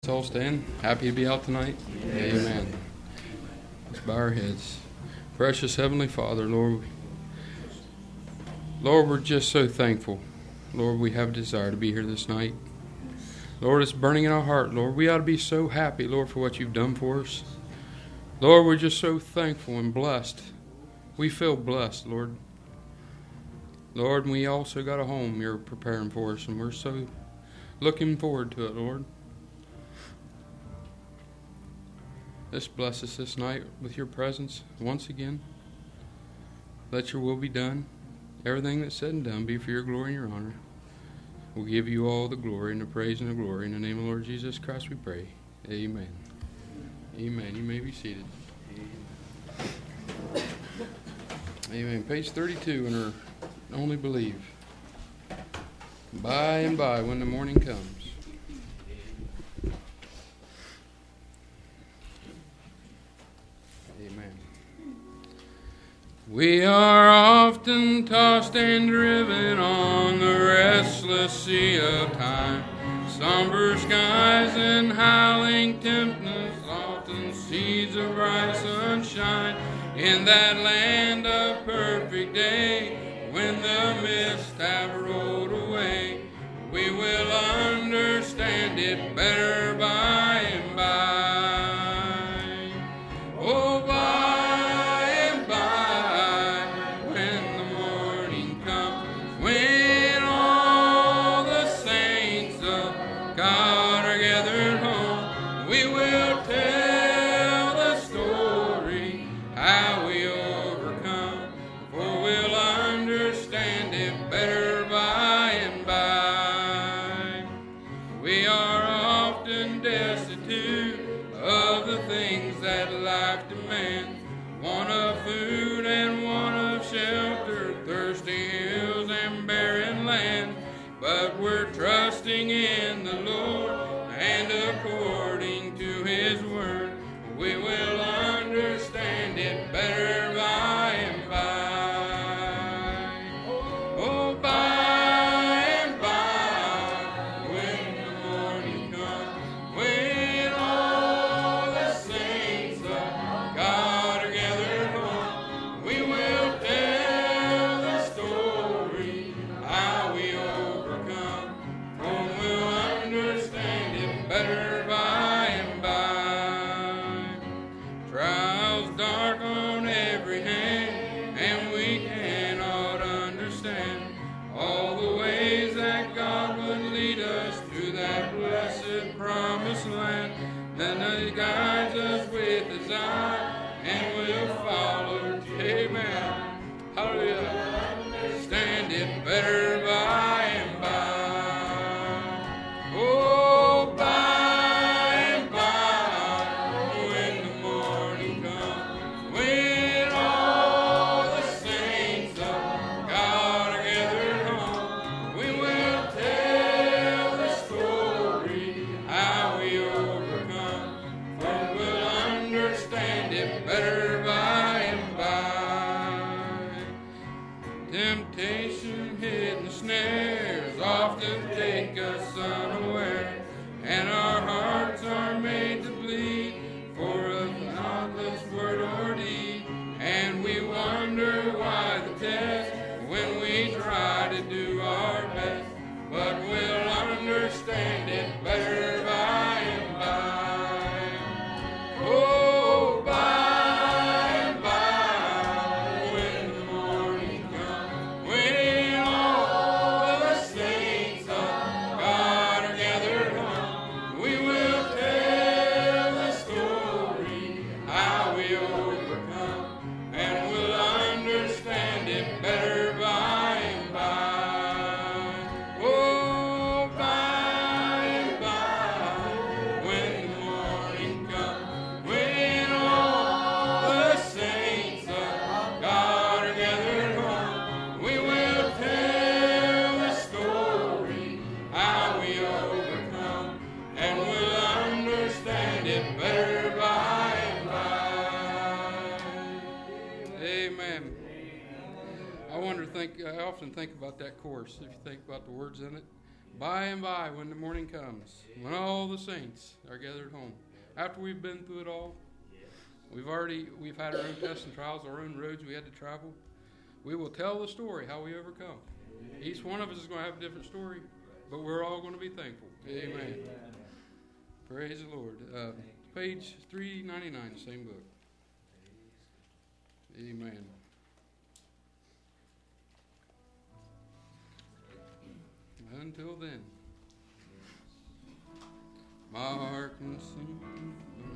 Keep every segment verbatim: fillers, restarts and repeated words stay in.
Let's all stand. Happy to be out tonight. Yes. Amen. Let's bow our heads. Precious Heavenly Father, Lord, Lord, we're just so thankful. Lord, we have a desire to be here this night. Lord, it's burning in our heart. Lord, we ought to be so happy, Lord, for what you've done for us. Lord, we're just so thankful and blessed. We feel blessed, Lord. Lord, we also got a home you're preparing for us, and we're so looking forward to it, Lord. Just bless us this night with your presence once again. Let your will be done. Everything that's said and done be for your glory and your honor. We'll give you all the glory and the praise and the glory. In the name of the Lord Jesus Christ we pray. Amen. Amen. You may be seated. Amen. Page thirty-two in our Only Believe. By and by when the morning comes. We are often tossed and driven on the restless sea of time. Somber skies and howling tempest, often seeds of bright sunshine. In that land of perfect day, when the mists have rolled away, we will understand it better by and by. Oh, by trusting in the Lord and according to his word, we will understand it better by and by. Oh, by and by, when the morning comes, when all the saints of God are gathered home, we will tell the story how we overcome. Better by and by. Trials dark on every hand, and we cannot understand all the ways that God would lead us to that blessed promised land. Then he guides us with his eye, and we'll follow. Amen. Hallelujah. Stand it better by and by. Oh, by understand it better by and by. Oh, by and by, when the morning comes, when all the saints of God are gathered home, we will tell the story how we overcome, and we'll understand it better by and by. Think, I often think about that chorus. If you think about the words in it, by and by when the morning comes, when all the saints are gathered home, after we've been through it all, we've already, we've had our own tests and trials, our own roads we had to travel, we will tell the story how we overcome. Each one of us is going to have a different story, but we're all going to be thankful. Amen. Amen. Praise the Lord. Uh, page three ninety-nine, same book. Amen. Until then, my heart can sing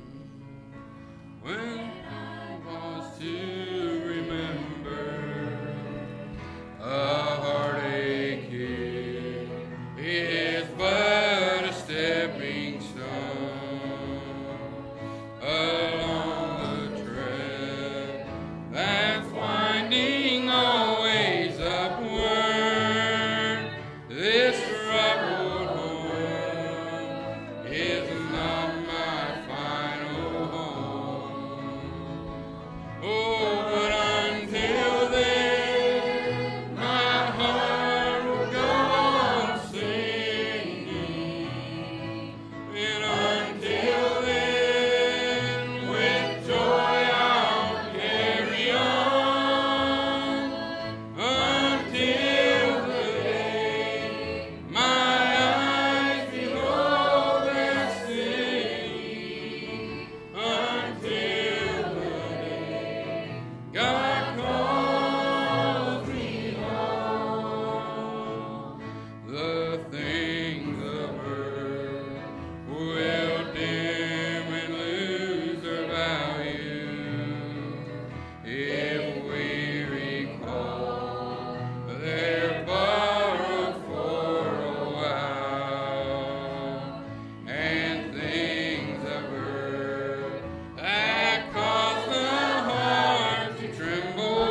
when I was to remember a heartache here is but a stepping stone along the trail that's winding always upward. This troubled home is not my final home. Oh, but until then, my heart will go on singing. And until then, with joy I'll carry on. Until the day my eyes behold that city. Until the day God calls me home. The things of earth will dim and lose their value if we recall they're borrowed for a while. And things of earth that cause the heart to tremble,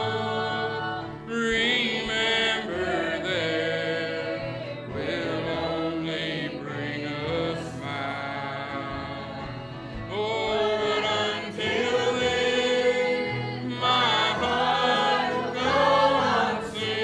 remember there will only bring a smile. Oh, but until then, my heart will go on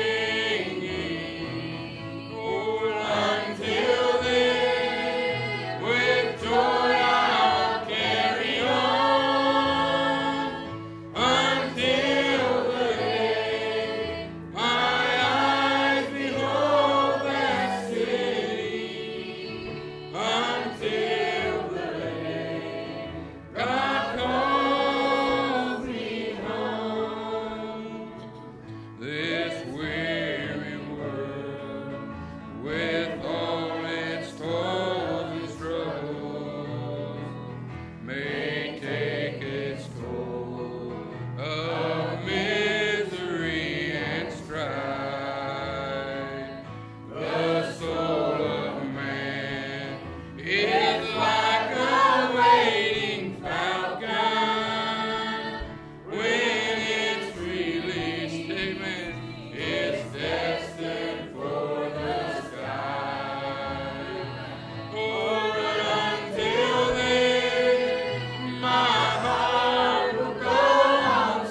singing. Oh, until then, with joy I'll carry on. Until the day my eyes behold that city. Until the day God calls me home. This weary world, with all its toils and struggles, may take its toll of misery and strife. The soul of man is like a waiting falcon. When it's released, amen, it's destined for the sky. Oh, but until then, my heart will go on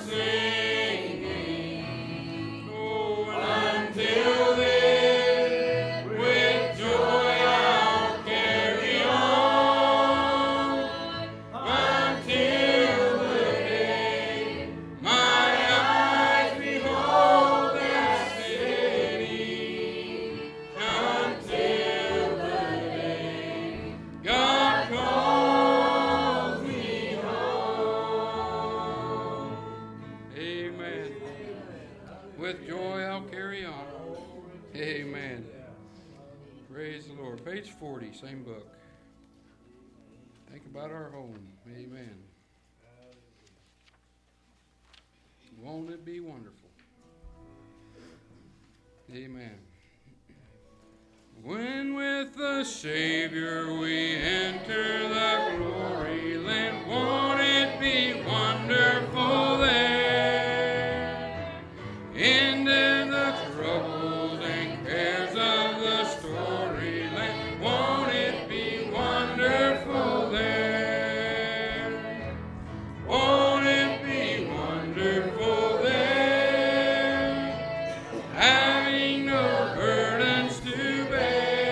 singing. Oh, until then, with joy I'll carry on. Until the day my eyes behold that city. Until the day God calls me home. Amen. With joy I'll carry on. Amen. Praise the Lord. Page forty, same book. Think about our home. Amen. Won't it be wonderful? Amen. When with the Savior we enter the glory land, won't it be wonderful there? Into the troubles and cares of the story land, won't it be wonderful there? Won't it be wonderful there? Having no burdens to bear.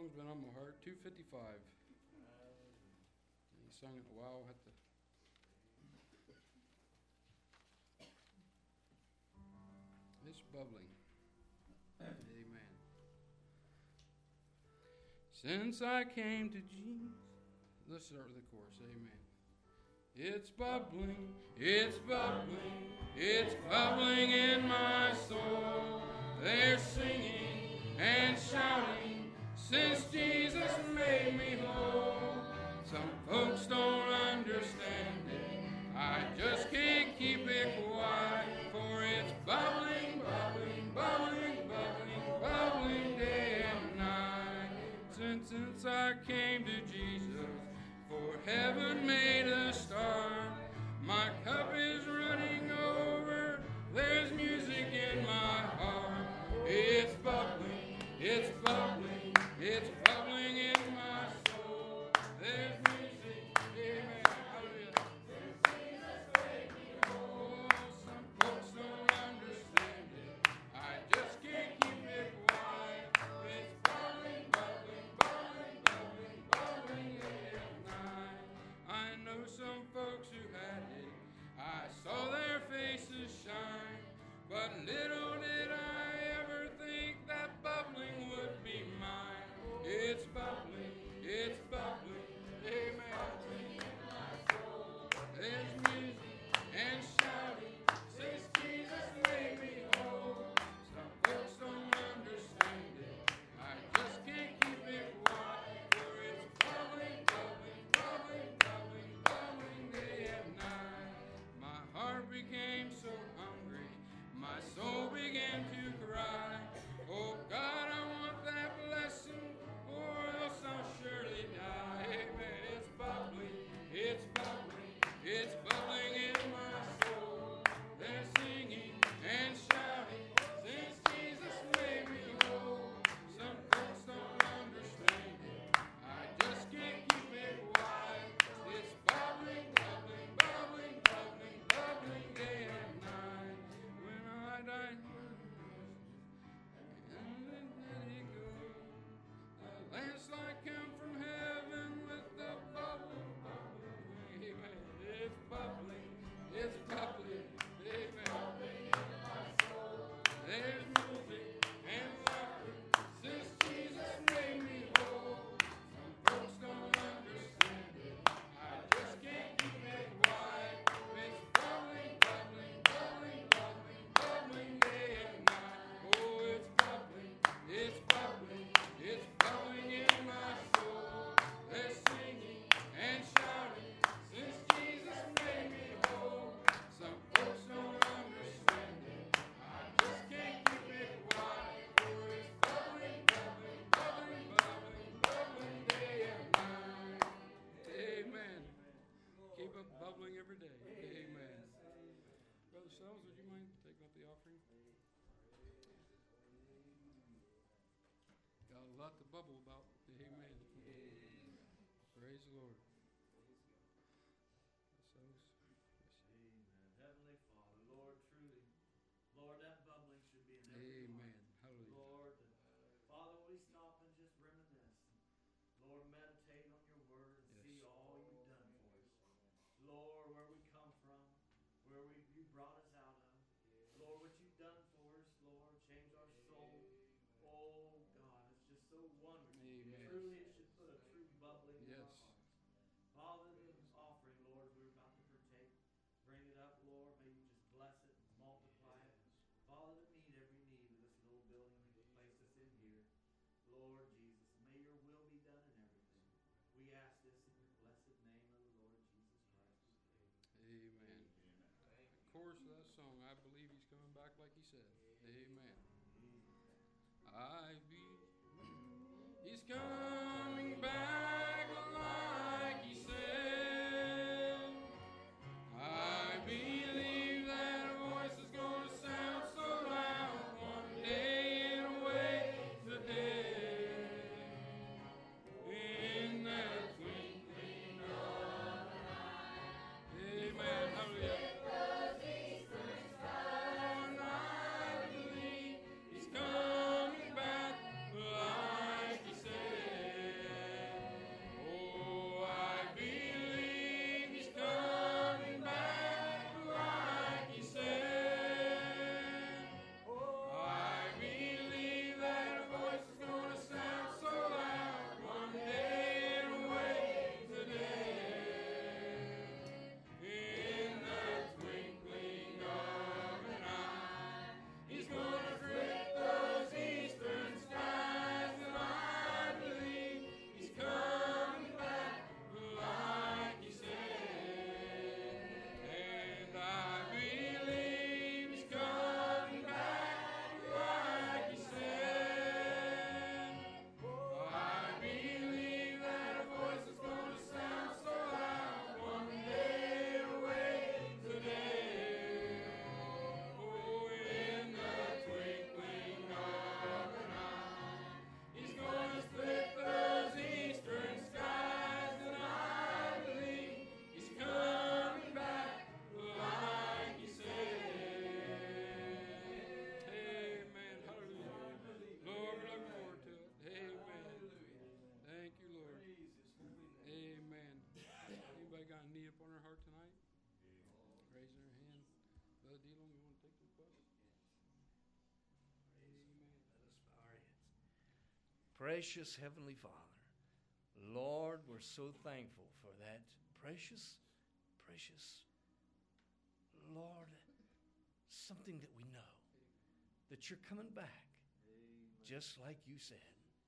song's been on my heart. two fifty-five. He sung it a while at the. It's bubbling. Amen. Since I came to Jesus. Let's start with the chorus. Amen. It's bubbling, it's bubbling, it's bubbling in my soul. They're singing and shouting since Jesus made me whole. Some folks don't understand it. I just can't keep it quiet, for it's bubbling, bubbling, bubbling, bubbling, bubbling day and night. Since, since I came to Jesus, for heaven made a start. My cup is running over. There's music in my heart. It's bubbling, it's bubbling, it's bubbling in my soul. There's music, amen, hallelujah. Oh, some folks don't understand it. I just can't keep it quiet. It's bubbling, bubbling, bubbling, bubbling, bubbling day and night. I know some folks who had it. I saw their faces shine. But little did I ever think that bubbling would be mine. It's bubbling, it's bubbling, amen. There's music and shouting since Jesus made me whole. Some folks don't understand it. I just can't keep it quiet, for it's bubbling, bubbling, bubbling, bubbling, bubbling day and night. My heart became so hungry, my soul began to cry. Oh God, I want that blessing, or else I'll surely die. Amen. It's bubbling, it's bubbling, it's bubbling in my soul. They're singing and shouting since Jesus made me whole. Some folks don't understand it. I just can't keep it quiet. It's bubbling, bubbling, bubbling, bubbling, bubbling day and night. When I die, and then let it go. The landslide come from heaven with the bubbling, bubbling. Amen. It's bubbling, it's bubbling, amen. There's music and laughter since Jesus made me whole. Some folks don't understand it. I just can't keep it quiet. It's bubbling, bubbling, bubbling, bubbling, bubbling day and night. Oh, it's bubbling, it's bubbling, it's bubbling in my soul. They're singing and shouting since Jesus made me whole. Some folks don't understand it. I just can't keep it quiet, for it's bubbling, bubbling, bubbling, bubbling, bubbling day and night. Amen. Keep it bubbling every day. Amen. Brother Sells, would you mind taking up the offering? Got a lot to bubble about. Amen. Praise the Lord. Sells. Amen. Heavenly Father, Lord, truly, Lord, that bubbling should be in every Amen. heart. Hallelujah. Lord, Father, we stop and just reminisce. Lord, meditate on your word and Yes. see all you've done for us. Lord, where we come from, where we you brought us out of. Lord, what you've done for us, Lord, change our soul. Oh, God, it's just so wonderful. Amen. Truly, it should put a true bubbling in our Yes. hearts. Father, the offering, Lord, as we're about to partake, bring it up, Lord. May you just bless it and multiply it. Father, to meet every need of this little building you placed us in here. Lord Jesus, may your will be done in everything. We ask this in the blessed name of the Lord Jesus Christ. Amen. The chorus of that song, I believe he's coming back like he said. Amen. I be. He's coming back like he said. I believe that voice is going to sound so loud one day and awake the dead. In that twinkling of an eye. Amen. Hallelujah. I believe he's coming back like he said. Precious Heavenly Father, Lord, we're so thankful for that precious, precious, Lord, something that we know, that you're coming back, just like you said.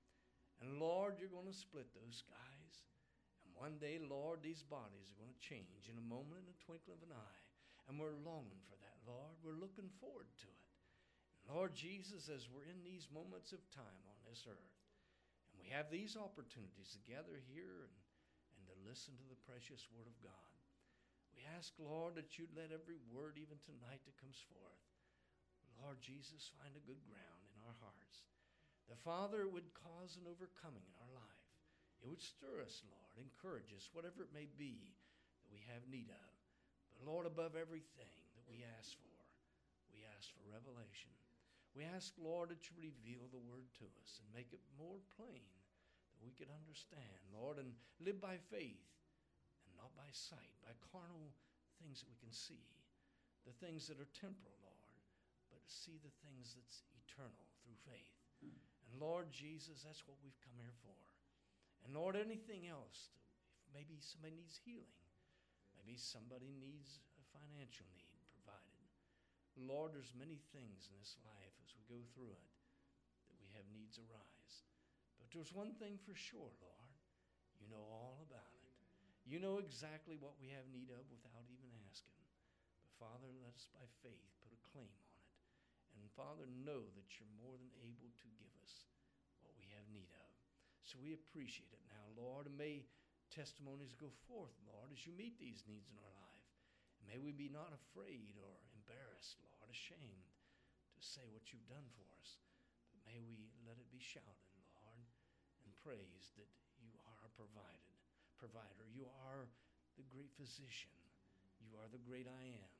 And Lord, you're going to split those skies. And one day, Lord, these bodies are going to change in a moment, in a twinkling of an eye. And we're longing for that, Lord. We're looking forward to it. And Lord Jesus, as we're in these moments of time on this earth, and we have these opportunities to gather here and, and to listen to the precious Word of God, we ask, Lord, that you'd let every word, even tonight, that comes forth, Lord Jesus, find a good ground in our hearts. The Father would cause an overcoming in our life. It would stir us, Lord, encourage us, whatever it may be that we have need of. But Lord, above everything that we ask for, we ask for revelation. We ask, Lord, that you reveal the word to us and make it more plain that we could understand, Lord, and live by faith and not by sight, by carnal things that we can see, the things that are temporal, Lord, but to see the things that's eternal through faith. And Lord Jesus, that's what we've come here for. And Lord, anything else, if maybe somebody needs healing, maybe somebody needs a financial need provided. Lord, there's many things in this life as we go through it that we have needs arise. But there's one thing for sure, Lord. You know all about it. You know exactly what we have need of without even asking. But Father, let us by faith put a claim on it. And Father, know that you're more than able to give us what we have need of. So we appreciate it now, Lord, and may testimonies go forth, Lord, as you meet these needs in our life. And may we be not afraid or embarrassed, Lord, ashamed to say what you've done for us. But may we let it be shouted, Lord, and praised that you are a provided, provider. You are the great physician. You are the great I am.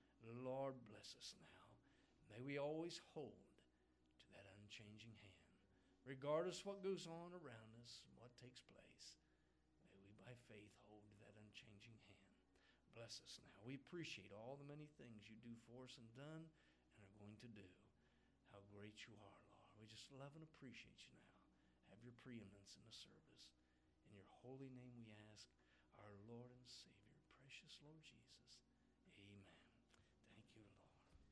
Lord, bless us now. May we always hold to that unchanging hand, regardless what goes on around us and what takes place. May we by faith hold to that unchanging hand. Bless us now. We appreciate all the many things you do for us and done and are going to do. How great you are, Lord. We just love and appreciate you now. Have your preeminence in the service. In your holy name we ask, our Lord and Savior, precious Lord Jesus. Amen. Thank you, Lord.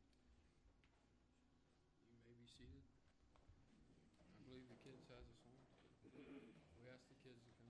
You may be seated. I believe the kids has a song. We ask the kids to come.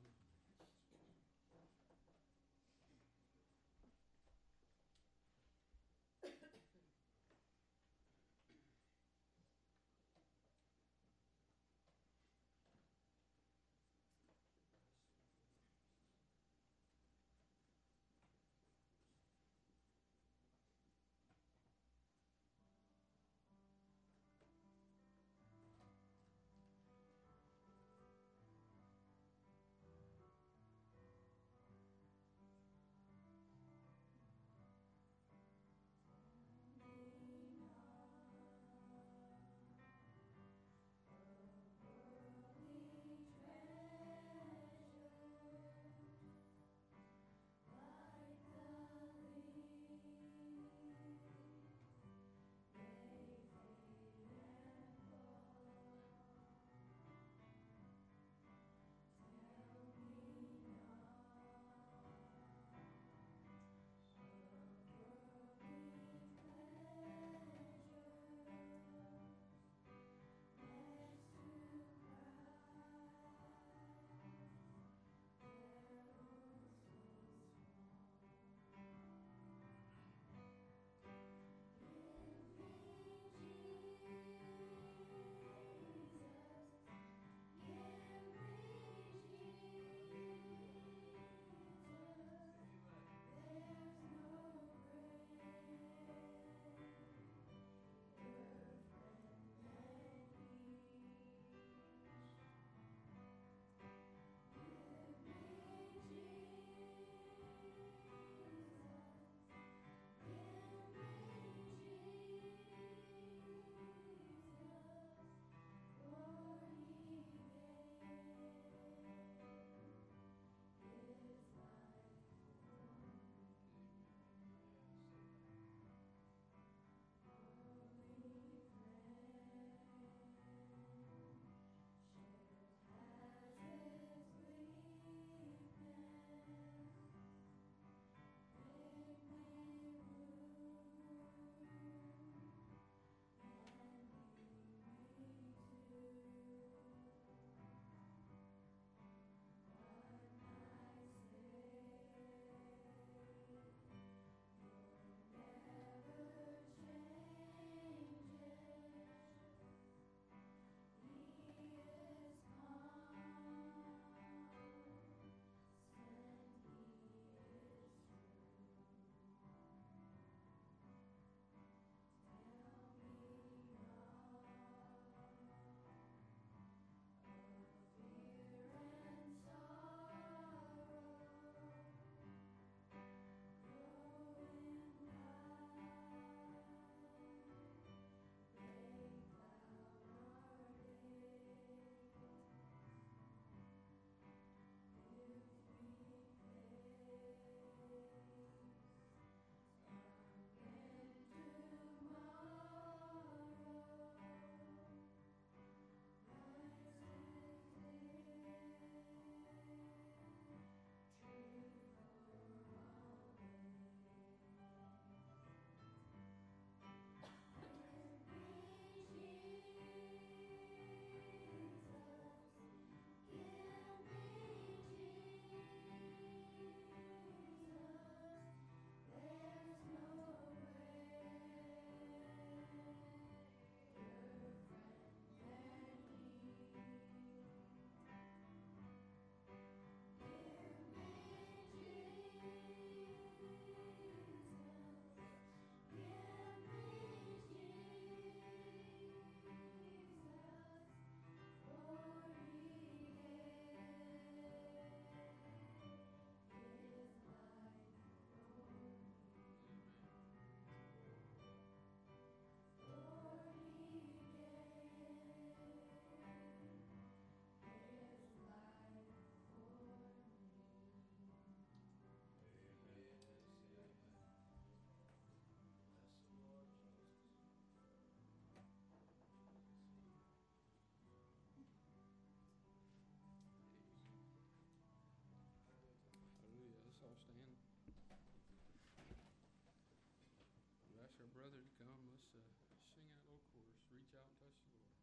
ask our brother to come. Let's uh, sing that little chorus. Reach out and touch the Lord.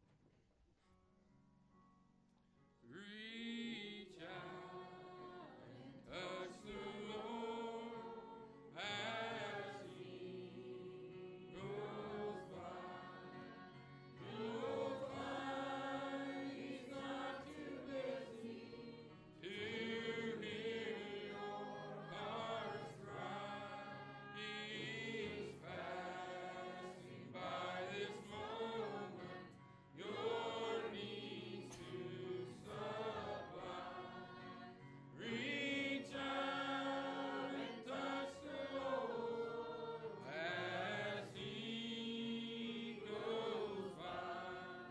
Reach out and touch the Lord as He goes by. You'll find He's not too busy to hear your heart's cry. He's passing by this moment. Your needs to supply. Reach out and touch the Lord as He goes by.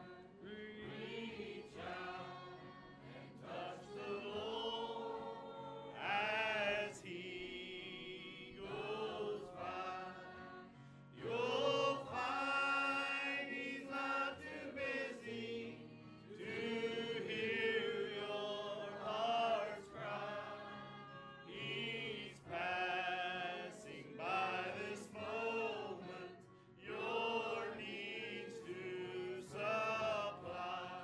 Reach out and touch the Lord As He goes by, you'll find He's not too busy to hear your heart's cry. He's passing by this moment, your needs to supply.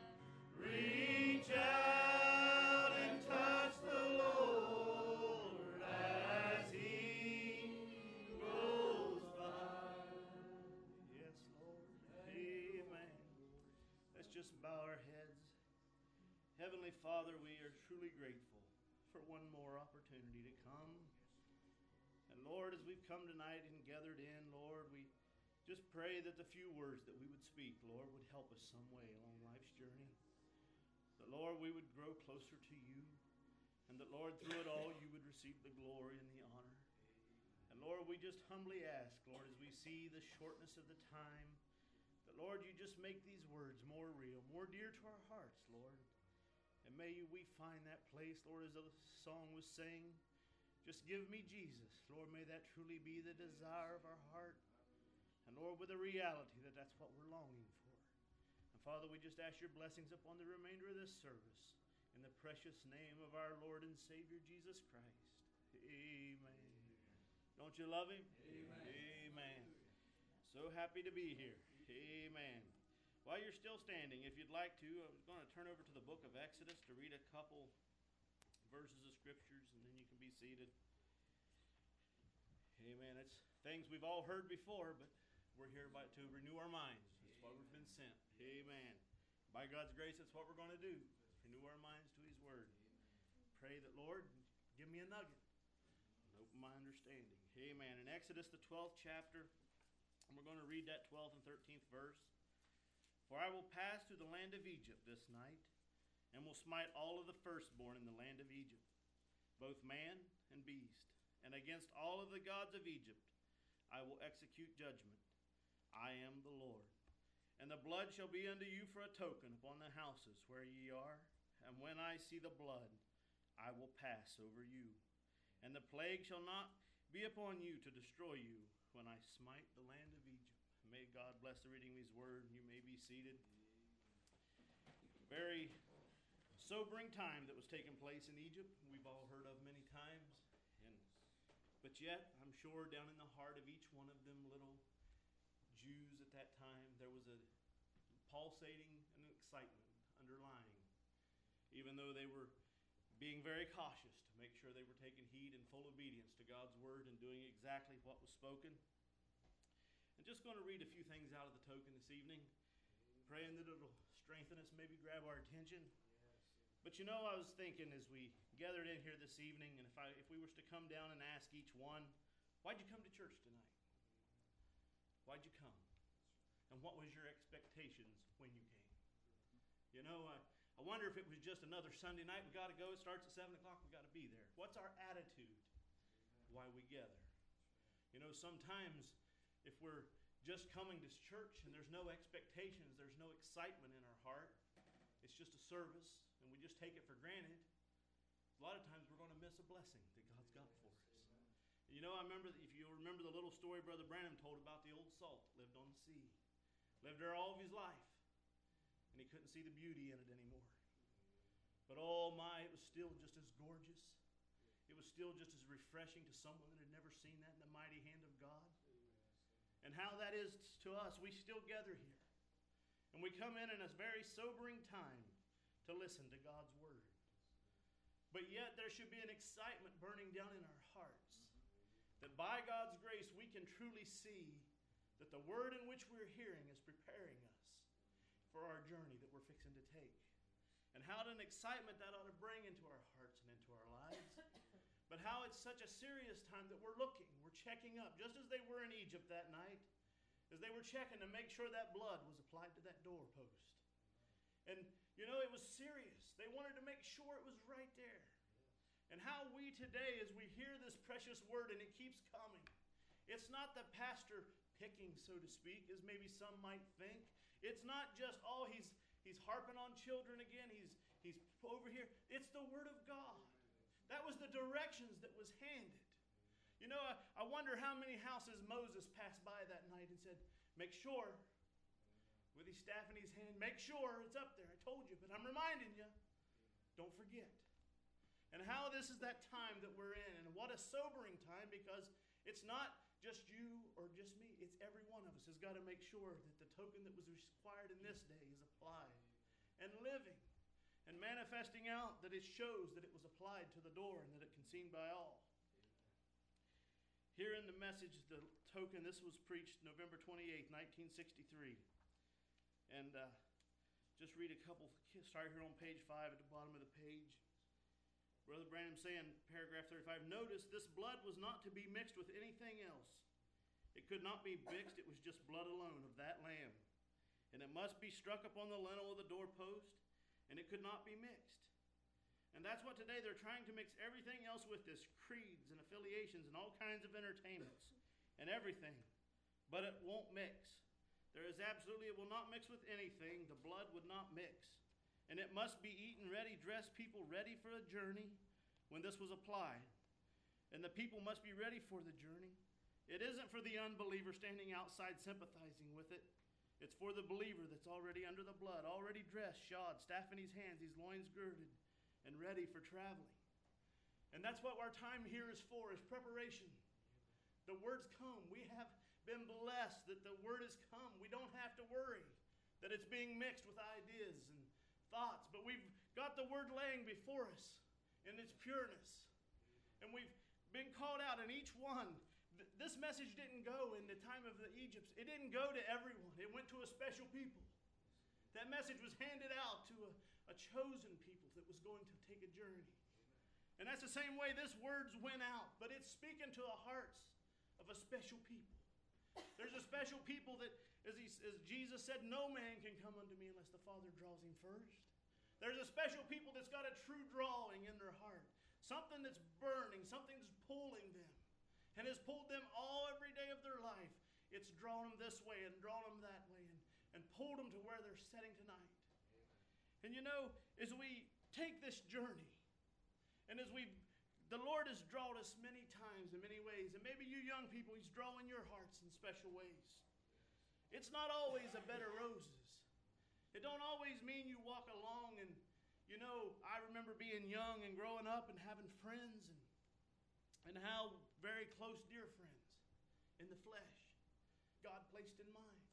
Reach out and touch the Lord as He goes by. Yes, Lord. Amen. Let's just bow our heads. Heavenly Father, we are truly grateful for one more opportunity to come. And Lord, as we've come tonight and gathered in, Lord, we just pray that the few words that we would speak, Lord, would help us some way along life's journey. That, Lord, we would grow closer to you. And that, Lord, through it all, you would receive the glory and the honor. And, Lord, we just humbly ask, Lord, as we see the shortness of the time, that, Lord, you just make these words more real, more dear to our hearts, Lord. And may you, we find that place, Lord, as the song was saying, just give me Jesus. Lord, may that truly be the desire of our heart. And, Lord, with the reality that that's what we're longing for. And, Father, we just ask your blessings upon the remainder of this service. In the precious name of our Lord and Savior, Jesus Christ. Amen. Don't you love him? Amen. Amen. So happy to be here. Amen. While you're still standing, if you'd like to, I was going to turn over to the book of Exodus to read a couple verses of scriptures, and then you can be seated. Amen. It's things we've all heard before, but we're here by, to renew our minds. That's why we've been sent. Amen. By God's grace, that's what we're going to do. Renew our minds to His Word. Pray that, Lord, give me a nugget and open my understanding. Amen. In Exodus, the twelfth chapter, and we're going to read that twelfth and thirteenth verse. For I will pass through the land of Egypt this night, and will smite all of the firstborn in the land of Egypt, both man and beast. And against all of the gods of Egypt I will execute judgment. I am the Lord. And the blood shall be unto you for a token upon the houses where ye are. And when I see the blood, I will pass over you. And the plague shall not be upon you to destroy you when I smite the land of Egypt. May God bless the reading of His Word. You may be seated. Very sobering time that was taking place in Egypt. We've all heard of many times. And but yet, I'm sure down in the heart of each one of them little Jews at that time, there was a pulsating and excitement underlying. Even though they were being very cautious to make sure they were taking heed and full obedience to God's Word and doing exactly what was spoken. I'm just going to read a few things out of the token this evening, praying that it'll strengthen us, maybe grab our attention. But you know, I was thinking as we gathered in here this evening, and if I if we was to come down and ask each one, why'd you come to church tonight? Why'd you come? And what was your expectations when you came? You know, I, I wonder if it was just another Sunday night. We got to go. It starts at seven o'clock. We got to be there. What's our attitude? Why we gather? You know, sometimes if we're just coming to church and there's no expectations, there's no excitement in our heart, it's just a service, and we just take it for granted, a lot of times we're going to miss a blessing that God's got for us. You know, I remember, if you remember the little story Brother Branham told about the old salt that lived on the sea. Lived there all of his life, and he couldn't see the beauty in it anymore. But oh my, it was still just as gorgeous. It was still just as refreshing to someone that had never seen that in the mighty hand of God. and how that is to us. We still gather here. And we come in in a very sobering time to listen to God's word. But yet there should be an excitement burning down in our hearts that by God's grace we can truly see that the word in which we're hearing is preparing us for our journey that we're fixing to take. And how an excitement that ought to bring into our hearts and into our lives. But how it's such a serious time that we're looking, we're checking up, just as they were in Egypt that night, as they were checking to make sure that blood was applied to that doorpost. And, you know, it was serious. They wanted to make sure it was right there. And how we today, as we hear this precious word and it keeps coming, it's not the pastor picking, so to speak, as maybe some might think. It's not just, oh, he's he's harping on children again, he's he's over here. It's the word of God. That was the directions that was handed. You know, I, I wonder how many houses Moses passed by that night and said, make sure, with his staff in his hand, make sure it's up there. I told you, but I'm reminding you, don't forget. And how this is that time that we're in, and what a sobering time, because it's not just you or just me. It's every one of us has got to make sure that the token that was required in this day is applied and living and manifesting out, that it shows that it was applied to the door and that it can seen by all. Here in the message, the token, this was preached November twenty-eighth, nineteen sixty-three. And uh, just read a couple, start here on page five at the bottom of the page. Brother Branham saying, paragraph thirty-five, notice this blood was not to be mixed with anything else. It could not be mixed, it was just blood alone of that lamb. And it must be struck upon the lintel of the doorpost, and it could not be mixed. And that's what today they're trying to mix everything else with this, creeds and affiliations and all kinds of entertainments and everything. But it won't mix. There is absolutely, it will not mix with anything. The blood would not mix. And it must be eaten ready, dressed people ready for a journey when this was applied. And the people must be ready for the journey. It isn't for the unbeliever standing outside sympathizing with it. It's for the believer that's already under the blood, already dressed, shod, staff in his hands, his loins girded, and ready for traveling. And that's what our time here is for, is preparation. The word's come. We have been blessed that the word has come. We don't have to worry that it's being mixed with ideas and thoughts, but we've got the word laying before us in its pureness. And we've been called out, and each one, th- this message didn't go in the time of the Egypts. It didn't go to everyone. It went to a special people. That message was handed out to a, a chosen people that was going to take a journey. And that's the same way this words went out, but it's speaking to the hearts of a special people. There's a special people that, as, he, as Jesus said, no man can come unto me unless the Father draws him first. There's a special people that's got a true drawing in their heart. Something that's burning, something that's pulling them. And has pulled them all every day of their life. It's drawn them this way and drawn them that way and, and pulled them to where they're sitting tonight. Amen. And you know, as we take this journey, and as we, the Lord has drawn us many times in many ways, and maybe you young people, he's drawing your hearts in special ways. It's not always a bed of roses. It don't always mean you walk along and, you know, I remember being young and growing up and having friends and, and how very close, dear friends in the flesh God placed in mind.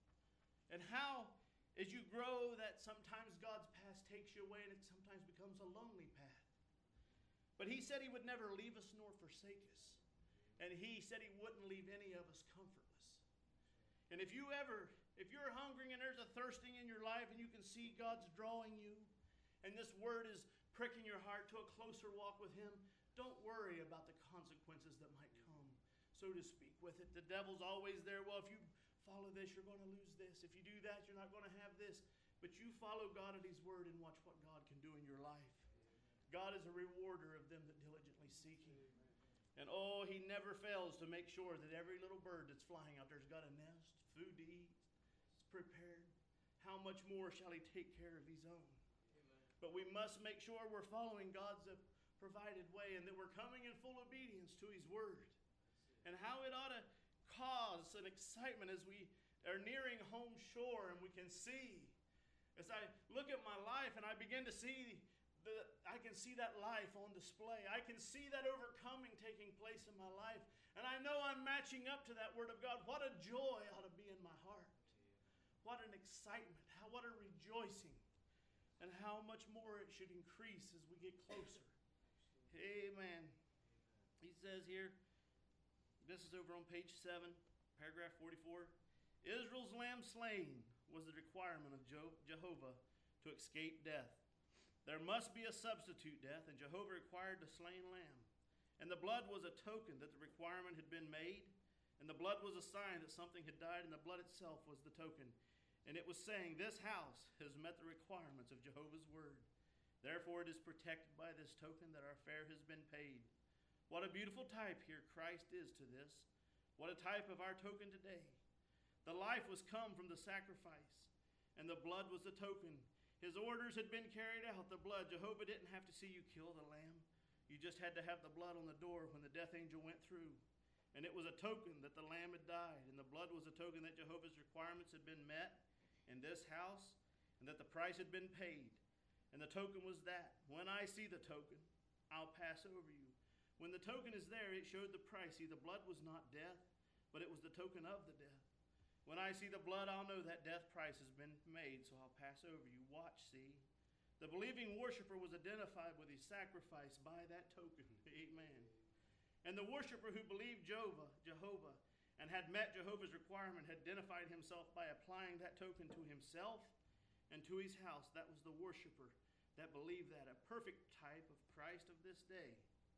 And how, as you grow, that sometimes God's path takes you away and it sometimes becomes a lonely path. But he said he would never leave us nor forsake us. And he said he wouldn't leave any of us comfortless. And if you ever, if you're hungering and there's a thirsting in your life and you can see God's drawing you, and this word is pricking your heart to a closer walk with him, don't worry about the consequences that might come, so to speak, with it. The devil's always there. Well, if you follow this, you're going to lose this. If you do that, you're not going to have this. But you follow God at his word and watch what God can do in your life. God is a rewarder of them that diligently seek him. And oh, he never fails to make sure that every little bird that's flying out there's got a nest, food to eat, it's prepared. How much more shall he take care of his own? Amen. But we must make sure we're following God's provided way and that we're coming in full obedience to his word. And how it ought to cause an excitement as we are nearing home shore and we can see. As I look at my life and I begin to see The, I can see that life on display. I can see that overcoming taking place in my life. And I know I'm matching up to that Word of God. What a joy ought to be in my heart. What an excitement. How, what a rejoicing. And how much more it should increase as we get closer. Amen. He says here, this is over on page seven, paragraph forty-four. Israel's lamb slain was the requirement of Jehovah to escape death. There must be a substitute death, and Jehovah required the slain lamb. And the blood was a token that the requirement had been made, and the blood was a sign that something had died, and the blood itself was the token. And it was saying, this house has met the requirements of Jehovah's word. Therefore it is protected by this token that our fare has been paid. What a beautiful type here Christ is to this. What a type of our token today. The life was come from the sacrifice, and the blood was the token. His orders had been carried out, the blood. Jehovah didn't have to see you kill the lamb. You just had to have the blood on the door when the death angel went through. And it was a token that the lamb had died, and the blood was a token that Jehovah's requirements had been met in this house, and that the price had been paid. And the token was that, when I see the token, I'll pass over you. When the token is there, it showed the price. See, the blood was not death, but it was the token of the death. When I see the blood, I'll know that death price has been made, so I'll pass over you. Watch, see. The believing worshiper was identified with his sacrifice by that token. Amen. And the worshiper who believed Jehovah, Jehovah and had met Jehovah's requirement had identified himself by applying that token to himself and to his house. That was the worshiper that believed that, a perfect type of Christ of this day.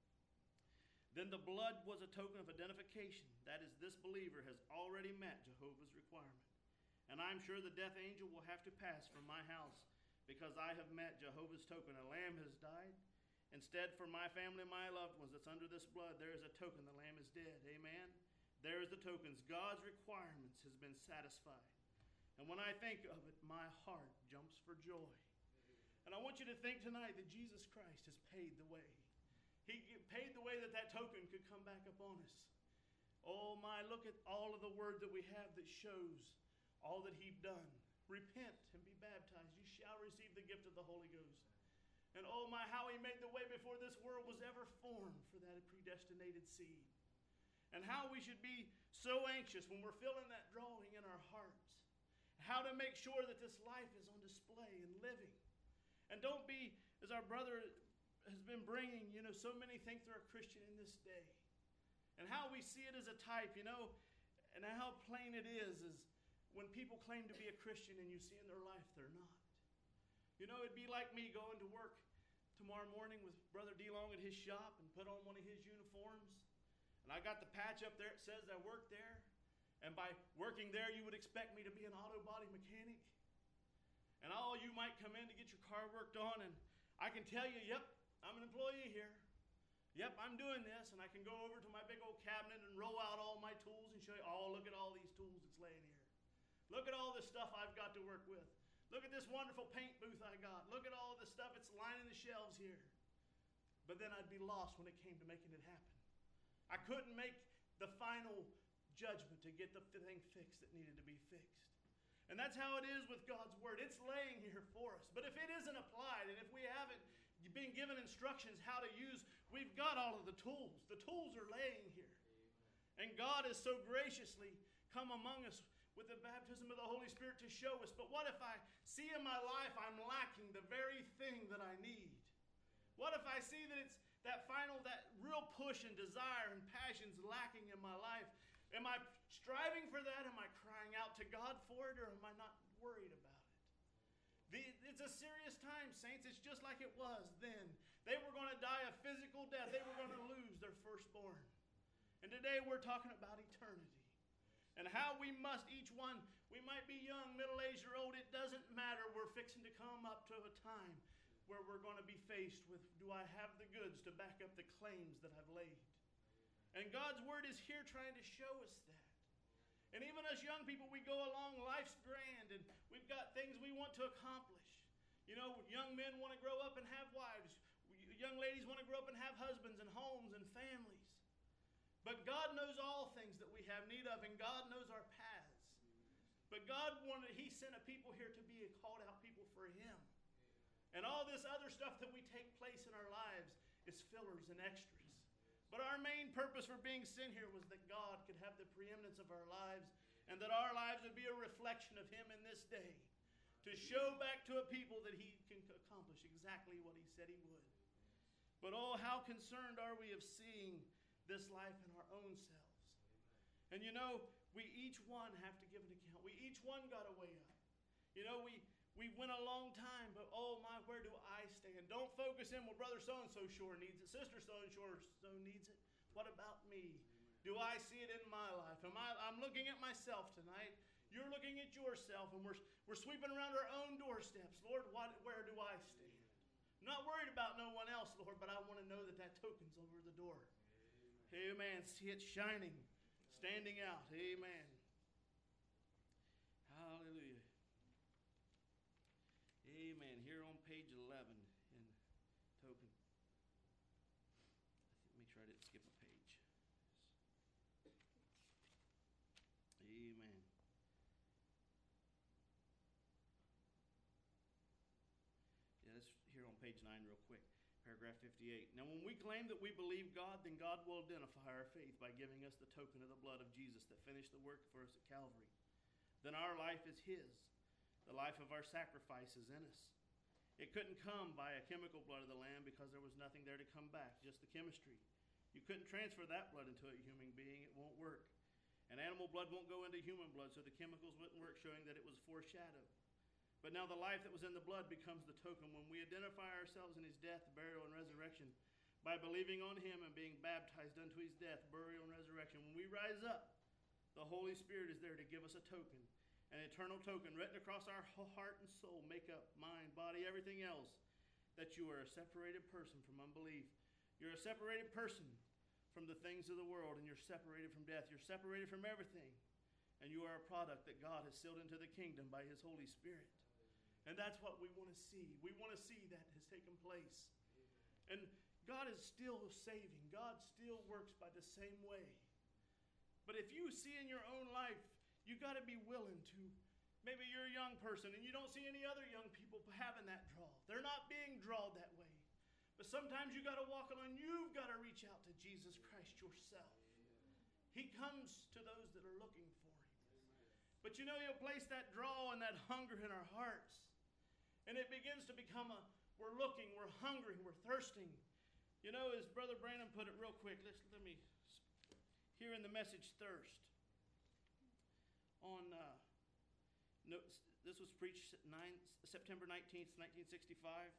Then the blood was a token of identification. That is, this believer has already met Jehovah's requirement. And I'm sure the death angel will have to pass from my house because I have met Jehovah's token. A lamb has died. Instead, for my family and my loved ones that's under this blood, there is a token. The lamb is dead. Amen? There is the tokens. God's requirements has been satisfied. And when I think of it, my heart jumps for joy. And I want you to think tonight that Jesus Christ has paid the way. He paid the way that that token could come back upon us. Oh my, look at all of the word that we have that shows all that he'd done. Repent and be baptized. You shall receive the gift of the Holy Ghost. And oh my, how he made the way before this world was ever formed for that predestinated seed. And how we should be so anxious when we're feeling that drawing in our hearts. How to make sure that this life is on display and living. And don't be, as our brother has been bringing, you know, so many think they're a Christian in this day. And how we see it as a type, you know, and how plain it is, is when people claim to be a Christian and you see in their life they're not. You know, it'd be like me going to work tomorrow morning with Brother DeLong at his shop and put on one of his uniforms. And I got the patch up there, it says I work there. And by working there, you would expect me to be an auto body mechanic. And all you might come in to get your car worked on, and I can tell you, yep, I'm an employee here. Yep, I'm doing this, and I can go over to my big old cabinet and roll out all my tools and show you, oh, look at all these tools that's laying here. Look at all this stuff I've got to work with. Look at this wonderful paint booth I got. Look at all the stuff that's lining the shelves here. But then I'd be lost when it came to making it happen. I couldn't make the final judgment to get the thing fixed that needed to be fixed. And that's how it is with God's word. It's laying here for us. But if it isn't applied, and if we haven't been given instructions how to use, we've got all of the tools. The tools are laying here. And God has so graciously come among us with the baptism of the Holy Spirit to show us. But what if I see in my life I'm lacking the very thing that I need? What if I see that it's that final, that real push and desire and passion's lacking in my life? Am I striving for that? Am I crying out to God for it? Or am I not worried about it? The, it's a serious time, saints. It's just like it was then. They were going to die a physical death. They were going to lose their firstborn. And today we're talking about eternity. And how we must, each one, we might be young, middle-aged, or old, it doesn't matter. We're fixing to come up to a time where we're going to be faced with, do I have the goods to back up the claims that I've laid? And God's word is here trying to show us that. And even us young people, we go along, life's grand, and we've got things we want to accomplish. You know, young men want to grow up and have wives. Young ladies want to grow up and have husbands and homes and families. But God knows all things that we have need of, and God knows our paths. But God wanted, he sent a people here to be a called out people for him. And all this other stuff that we take place in our lives is fillers and extras. But our main purpose for being sent here was that God could have the preeminence of our lives, and that our lives would be a reflection of Him in this day, to show back to a people that He can accomplish exactly what He said He would. But oh, how concerned are we of seeing this life in our own selves. And you know, we each one have to give an account. We each one got to weigh up. You know, we, we went a long time, but oh my, where do I stand? Don't focus in, well, brother so-and-so sure needs it. Sister so-and-so needs it. What about me? Do I see it in my life? Am I, I'm looking at myself tonight. You're looking at yourself, and we're, we're sweeping around our own doorsteps. Lord, what, where do I stand? I'm not worried about no one else, Lord, but I want to know that that token's over the door. Amen. See it shining, standing out. Amen. Hallelujah. Amen. Here on page eleven in token. Let me try to skip a page. Amen. Yeah, that's here on page nine real quick. Paragraph fifty-eight. Now when we claim that we believe God, then God will identify our faith by giving us the token of the blood of Jesus that finished the work for us at Calvary. Then our life is His. The life of our sacrifice is in us. It couldn't come by a chemical blood of the Lamb because there was nothing there to come back, just the chemistry. You couldn't transfer that blood into a human being. It won't work. And animal blood won't go into human blood, so the chemicals wouldn't work, showing that it was foreshadowed. But now the life that was in the blood becomes the token when we identify ourselves in His death, burial, and resurrection by believing on Him and being baptized unto His death, burial, and resurrection. When we rise up, the Holy Spirit is there to give us a token, an eternal token written across our heart and soul, makeup, mind, body, everything else, that you are a separated person from unbelief. You're a separated person from the things of the world, and you're separated from death. You're separated from everything, and you are a product that God has sealed into the kingdom by His Holy Spirit. And that's what we want to see. We want to see that has taken place. And God is still saving. God still works by the same way. But if you see in your own life, you got to be willing to, maybe you're a young person and you don't see any other young people having that draw. They're not being drawn that way. But sometimes you got to walk alone. You've got to reach out to Jesus Christ yourself. He comes to those that are looking for Him. But you know, He'll place that draw and that hunger in our hearts. And it begins to become a, we're looking, we're hungry, we're thirsting. You know, as Brother Brandon put it real quick, let's, let me, here in the message, Thirst. On, uh, no, this was preached nine, September nineteenth, nineteen sixty-five.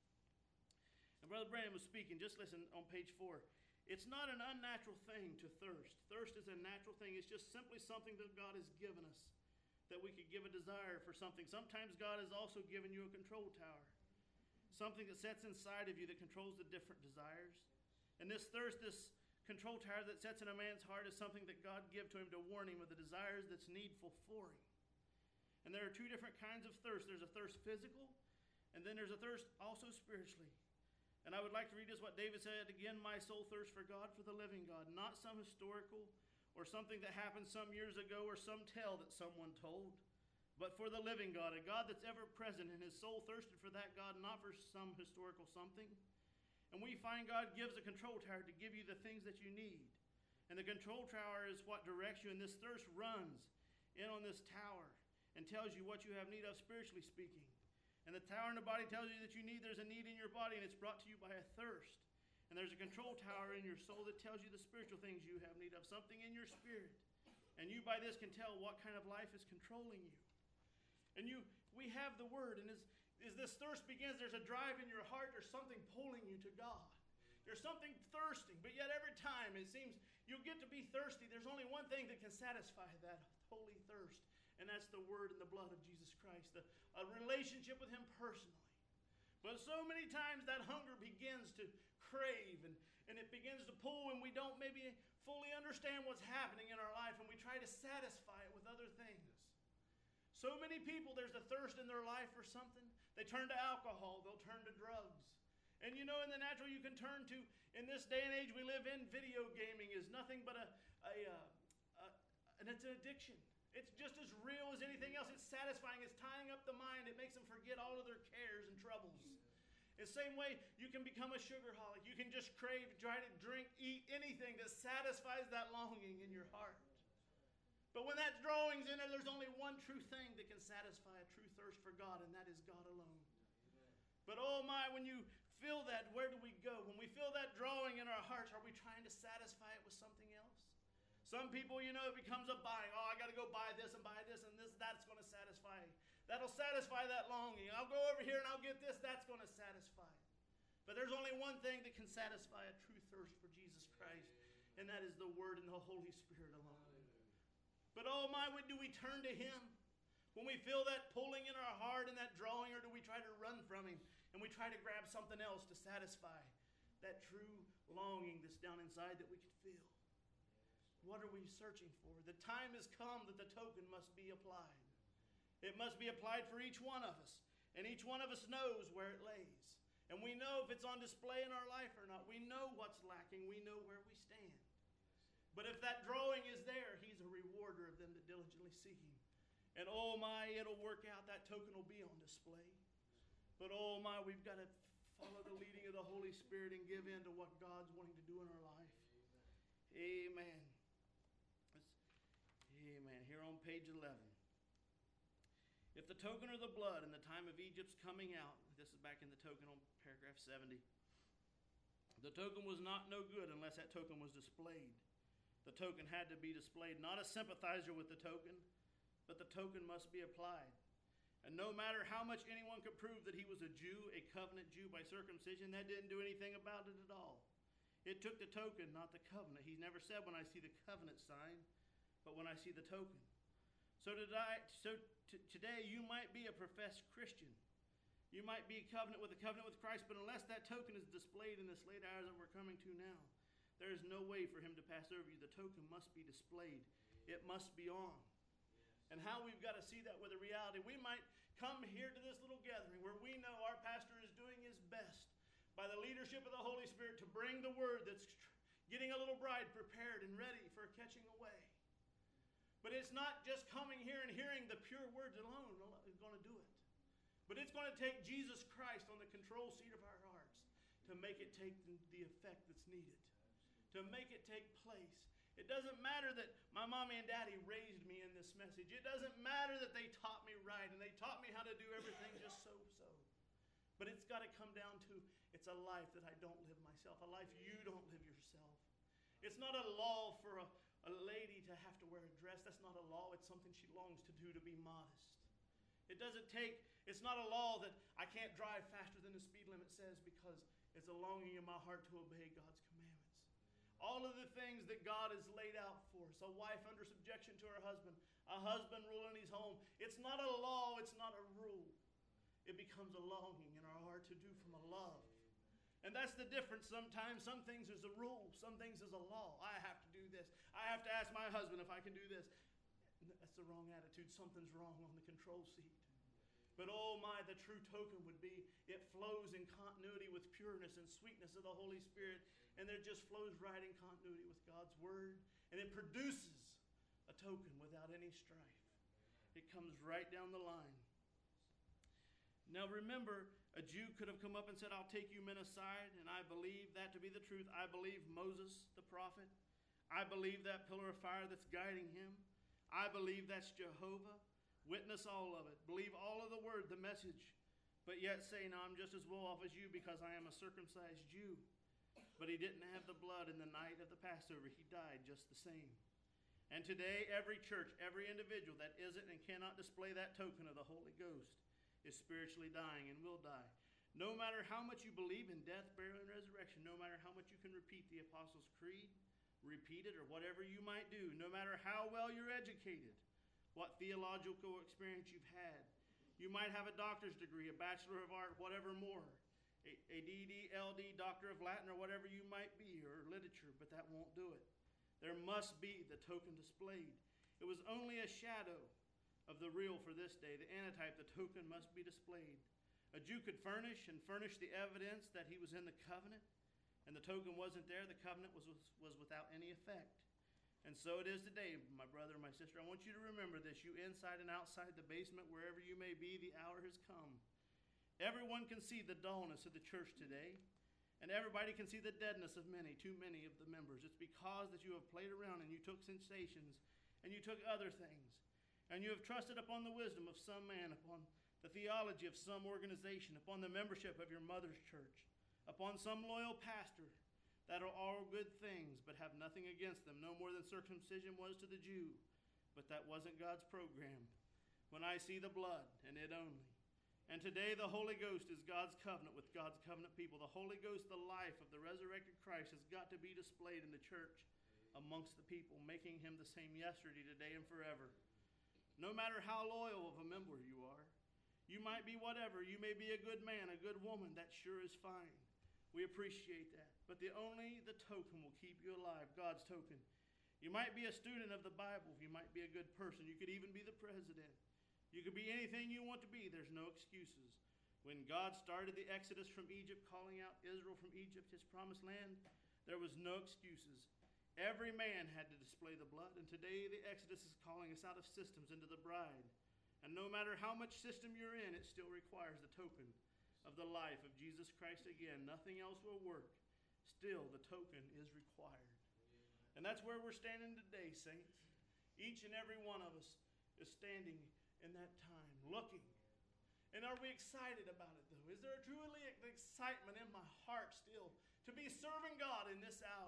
And Brother Brandon was speaking, just listen on page four. It's not an unnatural thing to thirst. Thirst is a natural thing. It's just simply something that God has given us, that we could give a desire for something. Sometimes God has also given you a control tower, something that sets inside of you that controls the different desires. And this thirst, this control tower that sets in a man's heart, is something that God gives to him to warn him of the desires that's needful for him. And there are two different kinds of thirst. There's a thirst physical, and then there's a thirst also spiritually. And I would like to read this, what David said, again, my soul thirsts for God, for the living God, not some historical or something that happened some years ago or some tale that someone told, but for the living God, a God that's ever present, and his soul thirsted for that God, not for some historical something. And we find God gives a control tower to give you the things that you need. And the control tower is what directs you, and this thirst runs in on this tower and tells you what you have need of spiritually speaking. And the tower in the body tells you that you need, there's a need in your body, and it's brought to you by a thirst. And there's a control tower in your soul that tells you the spiritual things you have need of, something in your spirit. And you by this can tell what kind of life is controlling you. And you, we have the word, and as, as this thirst begins, there's a drive in your heart, there's something pulling you to God. There's something thirsting, but yet every time it seems you'll get to be thirsty, there's only one thing that can satisfy that holy thirst, and that's the word and the blood of Jesus Christ, the, a relationship with Him personally. But so many times that hunger begins to crave, and, and it begins to pull, and we don't maybe fully understand what's happening in our life, and we try to satisfy it with other things. So many people, there's a thirst in their life for something. They turn to alcohol, they'll turn to drugs. And you know, in the natural, you can turn to, in this day and age we live in, video gaming is nothing but a, a, a, a and it's an addiction. It's just as real as anything else. It's satisfying. It's tying up the mind. It makes them forget all of their cares and troubles. The same way you can become a sugarholic. You can just crave, try to drink, eat anything that satisfies that longing in your heart. But when that drawing's in there, there's only one true thing that can satisfy a true thirst for God, and that is God alone. But oh my, when you feel that, where do we go? When we feel that drawing in our hearts, are we trying to satisfy it with something else? Some people, you know, it becomes a buying. Oh, I got to go buy this and buy this and this. That's going to satisfy. That'll satisfy that longing. I'll go over here and I'll get this. That's going to satisfy. But there's only one thing that can satisfy a true thirst for Jesus Christ, and that is the Word and the Holy Spirit alone. But oh my, when do we turn to Him? When we feel that pulling in our heart and that drawing, or do we try to run from Him and we try to grab something else to satisfy that true longing that's down inside that we could feel? What are we searching for? The time has come that the token must be applied. It must be applied for each one of us. And each one of us knows where it lays. And we know if it's on display in our life or not. We know what's lacking. We know where we stand. But if that drawing is there, He's a rewarder of them that diligently seek Him. And oh my, it'll work out. That token will be on display. But oh my, we've got to follow the leading of the Holy Spirit and give in to what God's wanting to do in our life. Amen. Amen. Here on page eleven. If the token or the blood in the time of Egypt's coming out, this is back in the token on paragraph seventy. The token was not no good unless that token was displayed. The token had to be displayed, not a sympathizer with the token, but the token must be applied. And no matter how much anyone could prove that he was a Jew, a covenant Jew by circumcision, that didn't do anything about it at all. It took the token, not the covenant. He never said, when I see the covenant sign, but when I see the token. So, today, so t- today you might be a professed Christian. You might be covenant with a covenant with Christ, but unless that token is displayed in this late hours that we're coming to now, there is no way for Him to pass over you. The token must be displayed. It must be on. And how we've got to see that with a reality. We might come here to this little gathering where we know our pastor is doing his best by the leadership of the Holy Spirit to bring the word that's getting a little bride prepared and ready for catching away. But it's not just coming here and hearing the pure words alone is going to do it. But it's going to take Jesus Christ on the control seat of our hearts to make it take the effect that's needed, to make it take place. It doesn't matter that my mommy and daddy raised me in this message. It doesn't matter that they taught me right and they taught me how to do everything just so-so. But it's got to come down to, it's a life that I don't live myself, a life you don't live yourself. It's not a law for a, a lady to have to wear a dress. That's not a law. It's something she longs to do, to be modest. It doesn't take, it's not a law that I can't drive faster than the speed limit says, because it's a longing in my heart to obey God's commandments. All of the things that God has laid out for us. A wife under subjection to her husband. A husband ruling his home. It's not a law. It's not a rule. It becomes a longing in our heart to do from a love. And that's the difference sometimes. Some things is a rule. Some things is a law. I have to do this. I have to ask my husband if I can do this. That's the wrong attitude. Something's wrong on the control seat. But oh my, the true token would be, it flows in continuity with pureness and sweetness of the Holy Spirit. And it just flows right in continuity with God's Word. And it produces a token without any strife. It comes right down the line. Now remember, a Jew could have come up and said, I'll take you men aside, and I believe that to be the truth. I believe Moses, the prophet. I believe that pillar of fire that's guiding him. I believe that's Jehovah. Witness all of it. Believe all of the word, the message. But yet say, no, I'm just as well off as you because I am a circumcised Jew. But he didn't have the blood in the night of the Passover. He died just the same. And today, every church, every individual that isn't and cannot display that token of the Holy Ghost is spiritually dying and will die. No matter how much you believe in death, burial, and resurrection, no matter how much you can repeat the Apostles' Creed, repeat it, or whatever you might do, no matter how well you're educated, what theological experience you've had. You might have a doctor's degree, a Bachelor of Art, whatever more, a, a D D, L D, Doctor of Latin, or whatever you might be, or literature, but that won't do it. There must be the token displayed. It was only a shadow of the real for this day, the antitype. The token must be displayed. A Jew could furnish and furnish the evidence that he was in the covenant, and the token wasn't there. The covenant was, was, was without any effect. And so it is today, my brother, my sister. I want you to remember this. You inside and outside the basement, wherever you may be, the hour has come. Everyone can see the dullness of the church today, and everybody can see the deadness of many, too many of the members. It's because that you have played around and you took sensations and you took other things, and you have trusted upon the wisdom of some man, upon the theology of some organization, upon the membership of your mother's church, upon some loyal pastor, that are all good things, but have nothing against them, no more than circumcision was to the Jew. But that wasn't God's program. When I see the blood, and it only. And today the Holy Ghost is God's covenant with God's covenant people. The Holy Ghost, the life of the resurrected Christ, has got to be displayed in the church amongst the people, making him the same yesterday, today, and forever. No matter how loyal of a member you are, you might be whatever. You may be a good man, a good woman. That sure is fine. We appreciate that. But the only the token will keep you alive, God's token. You might be a student of the Bible. You might be a good person. You could even be the president. You could be anything you want to be. There's no excuses. When God started the Exodus from Egypt, calling out Israel from Egypt, his promised land, there was no excuses. Every man had to display the blood. And today the Exodus is calling us out of systems into the bride. And no matter how much system you're in, it still requires the token of the life of Jesus Christ again. Nothing else will work. Still, the token is required. And that's where we're standing today, saints. Each and every one of us is standing in that time, looking. And are we excited about it, though? Is there truly an excitement in my heart still to be serving God in this hour?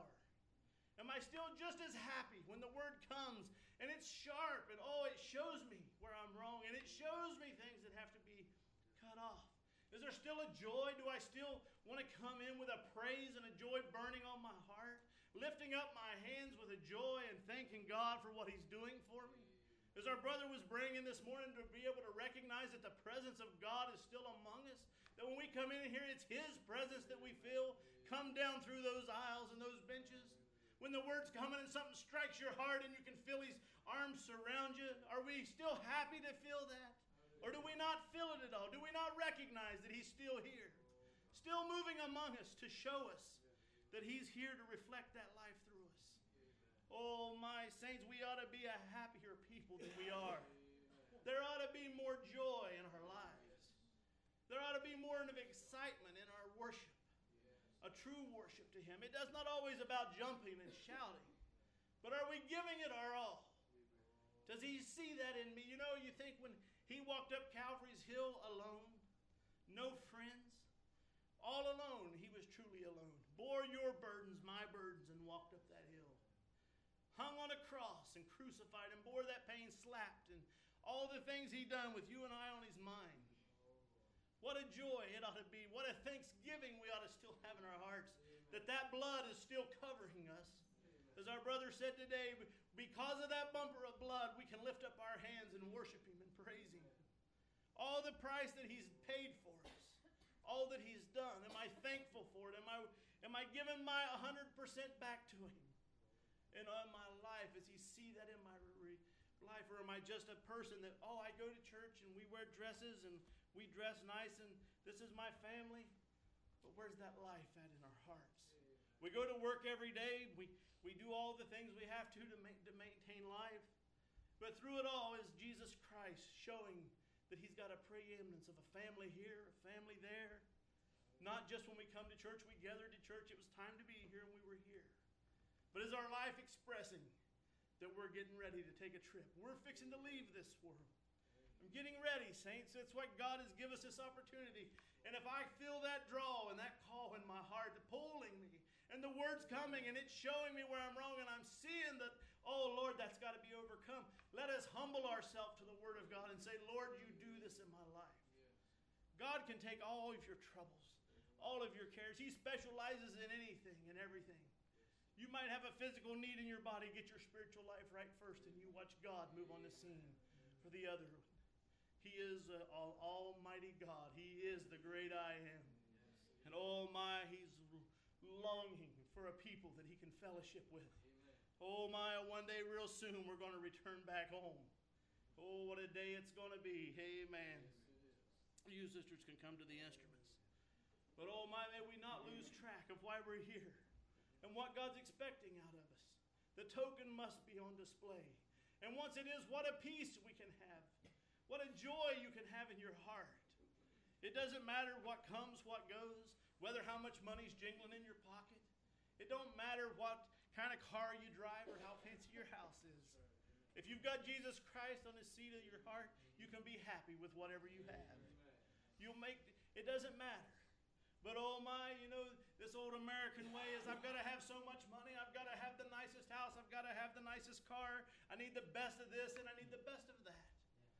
Am I still just as happy when the word comes and it's sharp and, oh, it shows me where I'm wrong and it shows me things that have to be cut off? Is there still a joy? Do I still want to come in with a praise and a joy burning on my heart? Lifting up my hands with a joy and thanking God for what he's doing for me? As our brother was bringing this morning, to be able to recognize that the presence of God is still among us. That when we come in here, it's his presence that we feel come down through those aisles and those benches. When the word's coming and something strikes your heart and you can feel his arms surround you, are we still happy to feel that? Or do we not feel it at all? Do we not recognize that he's still here? Still moving among us to show us that he's here to reflect that life through us. Oh, my saints, we ought to be a happier people than we are. There ought to be more joy in our lives. There ought to be more of excitement in our worship. A true worship to him. It does not always about jumping and shouting. But are we giving it our all? Does he see that in me? You know, you think when he walked up Calvary's Hill alone, no friends, all alone, he was truly alone. Bore your burdens, my burdens, and walked up that hill. Hung on a cross and crucified and bore that pain, slapped, and all the things he done with you and I on his mind. What a joy it ought to be. What a thanksgiving we ought to still have in our hearts. That that blood is still covering us. As our brother said today, because of that bumper of blood, we can lift up our hands and worship him and praise him. All the price that he's paid for us. All that he's done. Am I thankful for it? Am I, am I giving my one hundred percent back to him? And in my life, does he see that in my re- life? Or am I just a person that, oh, I go to church and we wear dresses and we dress nice and this is my family? But where's that life at in our hearts? We go to work every day. We, we do all the things we have to to, ma- to maintain life. But through it all is Jesus Christ showing that he's got a preeminence of a family here, a family there. Not just when we come to church, we gathered to church, it was time to be here and we were here. But is our life expressing that we're getting ready to take a trip? We're fixing to leave this world. I'm getting ready, saints. That's why God has given us this opportunity. And if I feel that draw and that call in my heart, pulling me, and the word's coming and it's showing me where I'm wrong, and I'm seeing that, oh, Lord, that's got to be overcome. Let us humble ourselves to the word of God and say, Lord, you do this in my life. God can take all of your troubles, all of your cares. He specializes in anything and everything. You might have a physical need in your body. Get your spiritual life right first, and you watch God move on the scene for the other. He is uh, all, Almighty God. He is the great I am. And oh my, he's longing for a people that he can fellowship with. Oh my, one day real soon we're going to return back home. Oh, what a day it's going to be. Amen. You sisters can come to the instruments. But oh my, may we not lose track of why we're here and what God's expecting out of us. The token must be on display. And once it is, what a peace we can have. What a joy you can have in your heart. It doesn't matter what comes, what goes, whether how much money's jingling in your pocket. It don't matter what kind of car you drive or how fancy your house is. If you've got Jesus Christ on the seat of your heart, you can be happy with whatever you have. You'll make, it doesn't matter. But oh my, you know, this old American way is I've got to have so much money. I've got to have the nicest house. I've got to have the nicest car. I need the best of this and I need the best of that.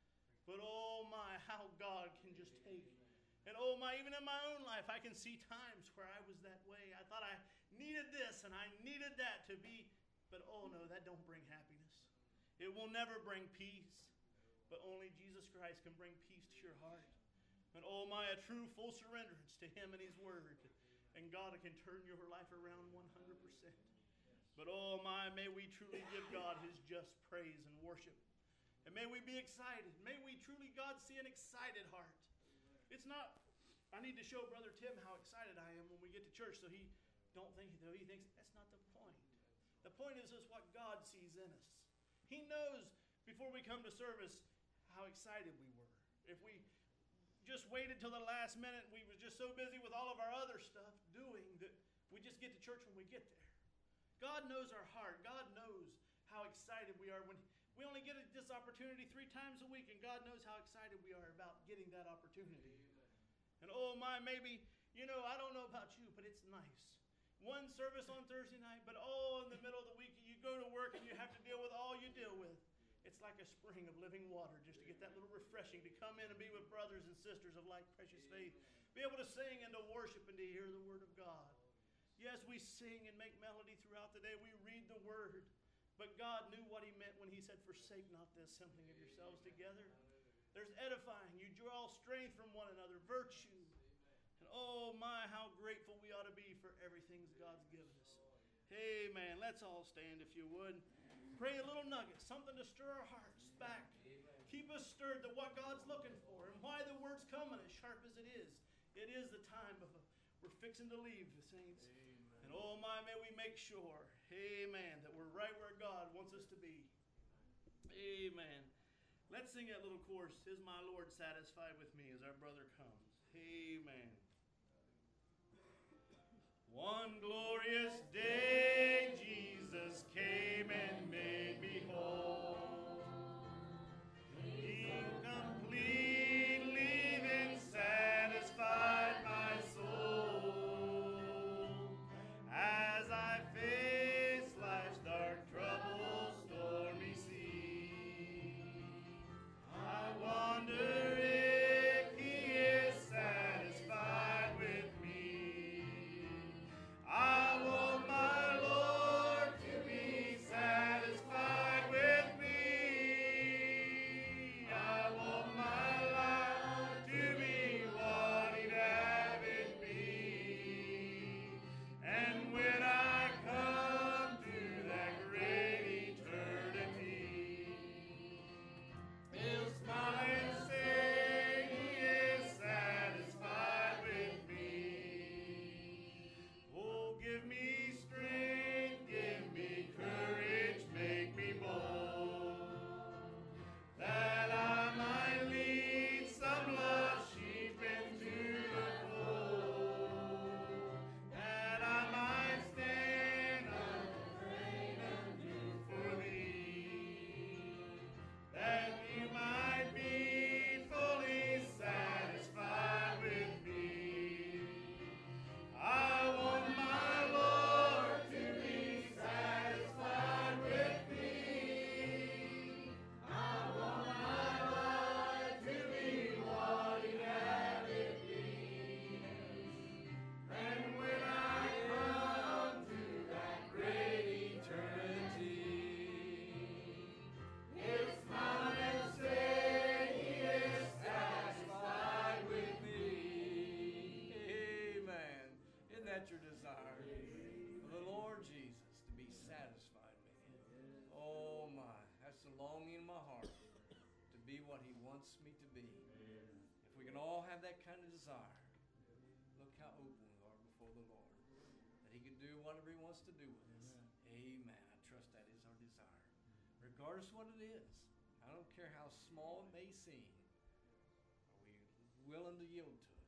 But oh my, how God can just take. And oh my, even in my own life, I can see times where I was that way. I thought I needed this and I needed that to be. But oh no, that don't bring happiness. It will never bring peace. But only Jesus Christ can bring peace to your heart. And oh my, a true full surrenderance to Him and His Word. And God can turn your life around one hundred percent. But oh my, may we truly give God His just praise and worship. And may we be excited. May we truly, God, see an excited heart. It's not, I need to show Brother Tim how excited I am when we get to church so he don't think, though he thinks, that's not the point. The point is, is what God sees in us. He knows before we come to service how excited we were. If we just waited till the last minute, we were just so busy with all of our other stuff doing that we just get to church when we get there. God knows our heart. God knows how excited we are when we only get this opportunity three times a week, and God knows how excited we are about getting that opportunity. And oh my, maybe, you know, I don't know about you, but it's nice. One service on Thursday night, but oh, in the middle of the week, you go to work and you have to deal with all you deal with. It's like a spring of living water just to get that little refreshing, to come in and be with brothers and sisters of like precious faith, be able to sing and to worship and to hear the Word of God. Yes, we sing and make melody throughout the day. We read the Word. But God knew what He meant when He said, forsake not the assembling of yourselves together. There's edifying. You draw strength from one another, virtue. And oh my, how grateful we ought to be for everything God's given us. Amen. Let's all stand if you would. Pray a little nugget, something to stir our hearts back. Keep us stirred to what God's looking for and why the Word's coming as sharp as it is. It is the time of a, we're fixing to leave the saints. Amen. And oh my, may we make sure, amen, that we're right where God wants us to be. Amen. Let's sing that little chorus, Is My Lord Satisfied With Me, as our brother comes. Amen. One glorious day Jesus came and made me whole. He completely then satisfied my soul. As I face life's dark troubles, stormy sea, I wonder if He is satisfied with me. I want my Lord to be satisfied with me. I want my life to be what He'd have it be. And when I come to that great eternity, He'll smile and say He is satisfied with me. Oh, give me strength, give me courage, make me bold, that I might lead some lost sheep into the fold, that I might stand unafraid and do for Thee, that You might be fully satisfied with me. I want my Lord to be satisfied with me. I want my life to be what He'd have it be. And when I come to that great eternity, He'll smile and say He is satisfied with me. Amen. Isn't that your desire? For the Lord Jesus to be satisfied with you. Oh my, that's the longing in my heart to be what He wants me to be. If we can all have that kind of desire, look how open we are before the Lord. That He can do whatever He wants to do with us. Amen. I trust that is our desire. Regardless of what it is. I don't care how small it may seem. Are we willing to yield to it?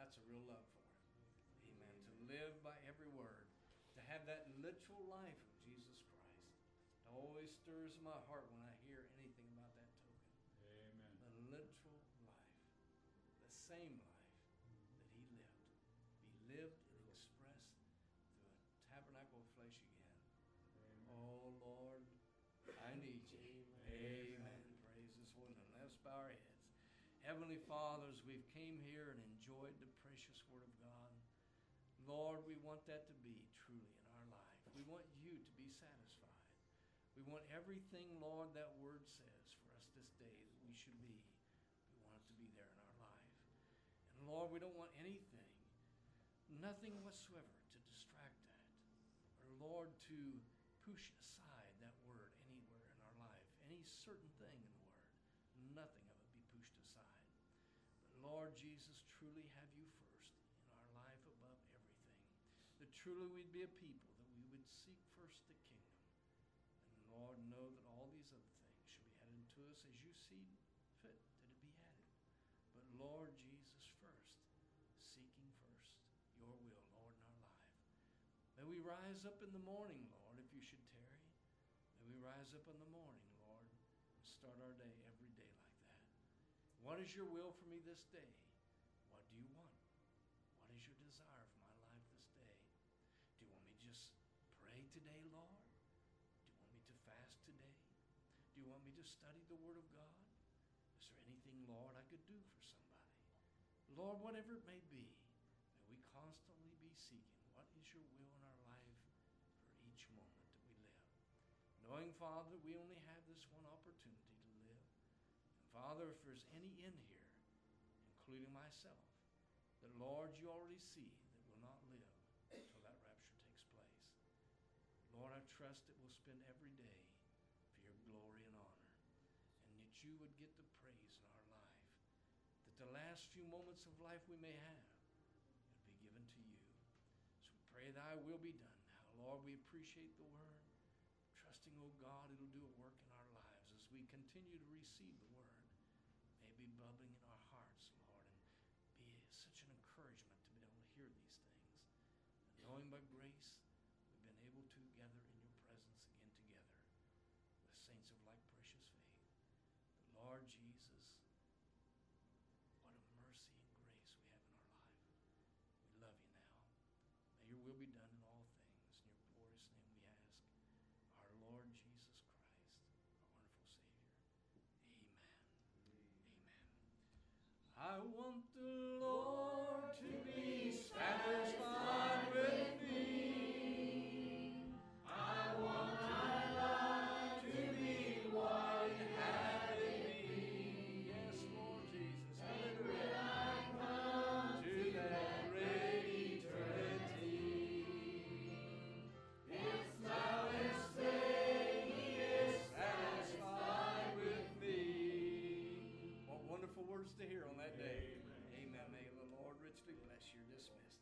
that's a real love for him. Amen. To live by every word. To have that literal life of Jesus Christ. It always stirs my heart when I hear anything about that token. Amen. The literal life. The same life that he lived. Be lived and expressed through a tabernacle of flesh again. Amen. Oh, Lord, I need you. Amen. Amen. Praise his holy name. Let's bow our heads. Heavenly Father, as we've came here and enjoyed the precious word of God, Lord, we want that to be truly in our life. We want you to be satisfied. We want everything, Lord, that word says for us this day that we should be. We want it to be there in our life. And Lord, we don't want anything, nothing whatsoever to distract that. Or Lord, to push aside that word anywhere in our life. Any certain thing in the word. Nothing of it be pushed aside. But Lord Jesus, truly have you first in our life above everything. That truly we'd be a people that we would seek first the kingdom. And Lord, know that all these other things should be added to us as you see fit that it be added. But Lord Jesus first, seeking first your will, Lord, in our life. May we rise up in the morning, Lord, if you should tarry. May we rise up in the morning, Lord, and start our day every day like that. What is your will for me this day? What do you want? What is your desire for my life this day? Do you want me to just pray today, Lord? Do you want me to fast today? Do you want me to study the Word of God? Is there anything, Lord, I could do for somebody? Lord, whatever it may be, may we constantly be seeking what is your will in our life for each moment that we live. Knowing, Father, we only have this one opportunity to live. And Father, if there's any in here, including myself, that, Lord, you already see that will not live until that rapture takes place. Lord, I trust that we'll spend every day for your glory and honor, and that you would get the praise in our life, that the last few moments of life we may have would be given to you. So we pray thy will be done now. Lord, we appreciate the word, trusting, oh God, it'll do a work in our lives as we continue to receive the word. May it be bubbling in our hearts, Lord, and be such an encouragement to be able to hear these things. And knowing by grace, we've been able to gather in your presence again together with saints of like precious faith. The Lord Jesus, what a mercy and grace we have in our life. We love you now. May your will be done in all things. In your glorious name we ask. Our Lord Jesus Christ, our wonderful Savior. Amen. Amen. I want the Lord to be satisfied with me. I want my life to be what it had been. Yes, Lord Jesus. Hallelujah. I come to that great eternity. If thou hast said he is satisfied with me. What wonderful words to hear on that day. Amen. May the Lord richly bless you. Dismissed.